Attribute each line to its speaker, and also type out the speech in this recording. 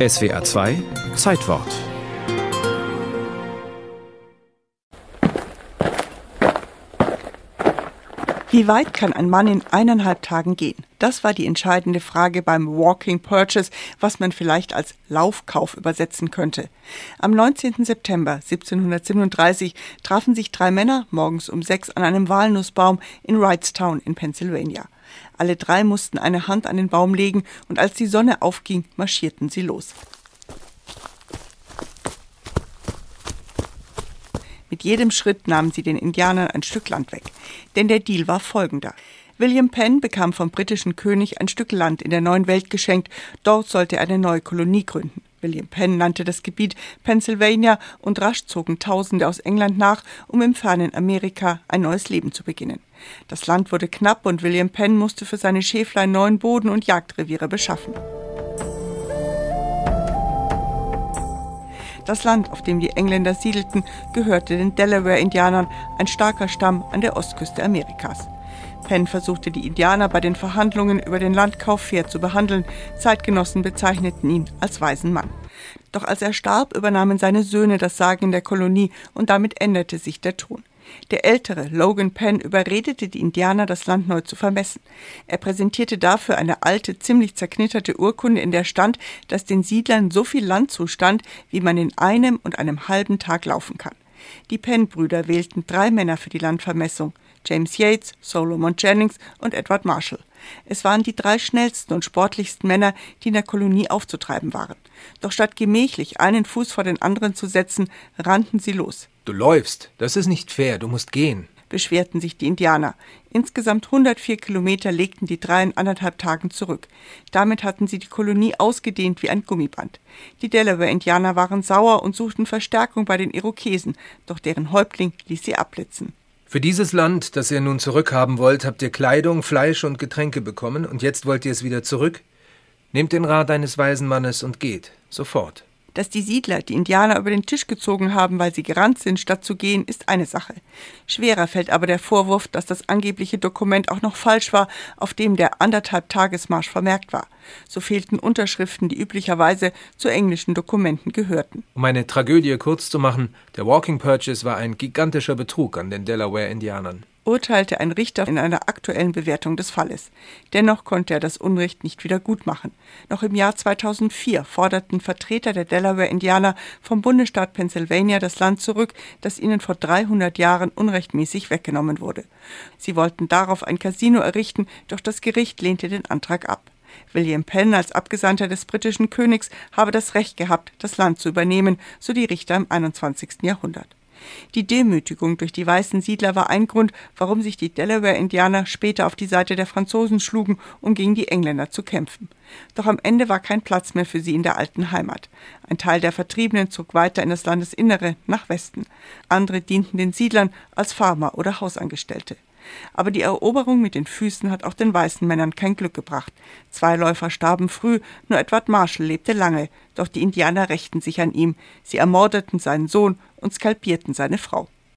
Speaker 1: SWR 2 Zeitwort.
Speaker 2: Wie weit kann ein Mann in 1,5 Tagen gehen? Das war die entscheidende Frage beim Walking Purchase, was man vielleicht als Laufkauf übersetzen könnte. Am 19. September 1737 trafen sich 3 Männer morgens um 6 an einem Walnussbaum in Wrightstown in Pennsylvania. Alle 3 mussten eine Hand an den Baum legen und als die Sonne aufging, marschierten sie los. Mit jedem Schritt nahmen sie den Indianern ein Stück Land weg. Denn der Deal war folgender. William Penn bekam vom britischen König ein Stück Land in der neuen Welt geschenkt. Dort sollte er eine neue Kolonie gründen. William Penn nannte das Gebiet Pennsylvania und rasch zogen Tausende aus England nach, um im fernen Amerika ein neues Leben zu beginnen. Das Land wurde knapp und William Penn musste für seine Schäflein neuen Boden und Jagdreviere beschaffen. Das Land, auf dem die Engländer siedelten, gehörte den Delaware-Indianern, ein starker Stamm an der Ostküste Amerikas. Penn versuchte die Indianer bei den Verhandlungen über den Landkauf fair zu behandeln. Zeitgenossen bezeichneten ihn als weisen Mann. Doch als er starb, übernahmen seine Söhne das Sagen in der Kolonie und damit änderte sich der Ton. Der ältere Logan Penn überredete die Indianer, das Land neu zu vermessen. Er präsentierte dafür eine alte, ziemlich zerknitterte Urkunde, in der stand, dass den Siedlern so viel Land zustand, wie man in einem und einem halben Tag laufen kann. Die Penn-Brüder wählten 3 Männer für die Landvermessung: James Yates, Solomon Jennings und Edward Marshall. Es waren die 3 schnellsten und sportlichsten Männer, die in der Kolonie aufzutreiben waren. Doch statt gemächlich einen Fuß vor den anderen zu setzen, rannten sie los.
Speaker 3: Du läufst, das ist nicht fair, du musst gehen,
Speaker 2: beschwerten sich die Indianer. Insgesamt 104 Kilometer legten die 3 in 1,5 Tagen zurück. Damit hatten sie die Kolonie ausgedehnt wie ein Gummiband. Die Delaware-Indianer waren sauer und suchten Verstärkung bei den Irokesen, doch deren Häuptling ließ sie abblitzen.
Speaker 3: Für dieses Land, das ihr nun zurückhaben wollt, habt ihr Kleidung, Fleisch und Getränke bekommen und jetzt wollt ihr es wieder zurück? Nehmt den Rat eines weisen Mannes und geht, sofort.
Speaker 2: Dass die Siedler die Indianer über den Tisch gezogen haben, weil sie gerannt sind, statt zu gehen, ist eine Sache. Schwerer fällt aber der Vorwurf, dass das angebliche Dokument auch noch falsch war, auf dem der 1,5-Tagesmarsch vermerkt war. So fehlten Unterschriften, die üblicherweise zu englischen Dokumenten gehörten.
Speaker 3: Um eine Tragödie kurz zu machen, der Walking Purchase war ein gigantischer Betrug an den Delaware-Indianern,
Speaker 2: urteilte ein Richter in einer aktuellen Bewertung des Falles. Dennoch konnte er das Unrecht nicht wieder gutmachen. Noch im Jahr 2004 forderten Vertreter der Delaware-Indianer vom Bundesstaat Pennsylvania das Land zurück, das ihnen vor 300 Jahren unrechtmäßig weggenommen wurde. Sie wollten darauf ein Casino errichten, doch das Gericht lehnte den Antrag ab. William Penn als Abgesandter des britischen Königs habe das Recht gehabt, das Land zu übernehmen, so die Richter im 21. Jahrhundert. Die Demütigung durch die weißen Siedler war ein Grund, warum sich die Delaware-Indianer später auf die Seite der Franzosen schlugen, um gegen die Engländer zu kämpfen. Doch am Ende war kein Platz mehr für sie in der alten Heimat. Ein Teil der Vertriebenen zog weiter in das Landesinnere, nach Westen. Andere dienten den Siedlern als Farmer oder Hausangestellte. Aber die Eroberung mit den Füßen hat auch den weißen Männern kein Glück gebracht. 2 Läufer starben früh, nur Edward Marshall lebte lange, doch die Indianer rächten sich an ihm. Sie ermordeten seinen Sohn und skalpierten seine Frau.